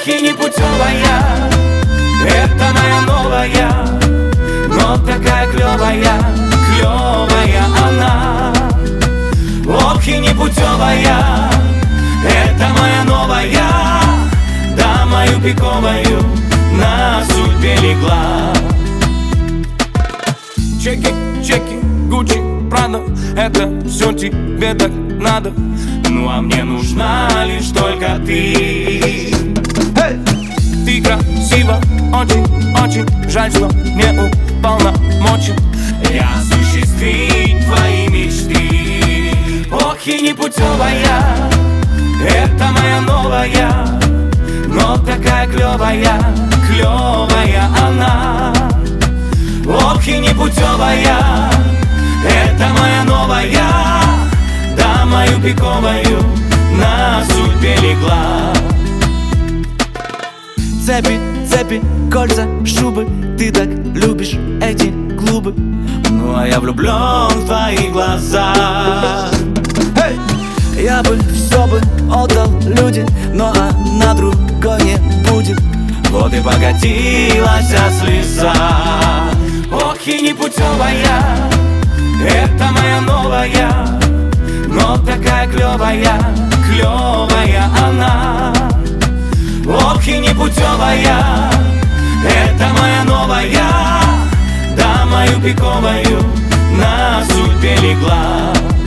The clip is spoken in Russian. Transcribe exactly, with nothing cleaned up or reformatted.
ох и непутевая, это моя новая, но такая клевая, клевая она. Ох и непутевая, это моя новая, да мою пиковую на судьбе легла. Чеки, чеки, Гуччи, Прада, это все тебе так надо. Ну а мне нужна лишь только ты. Hey! Ты красива, очень, очень жаль, что не уполномочен я осуществить твои мечты. Ох и непутевая, это моя новая, но такая клевая, клевая она. Ох и непутевая, это моя новая, да мою пиковую на судьбе легла. Цепи, цепи, кольца, шубы, ты так любишь эти клубы. Ну а я влюблен в твои глаза. Hey! Я бы все бы отдал люди, но она другой не будет. Вот и покатилась слеза. Ох и непутевая, это моя новая, но такая клевая, клевая она. Ох и непутевая, это моя новая, да мою пиковую на судьбе легла.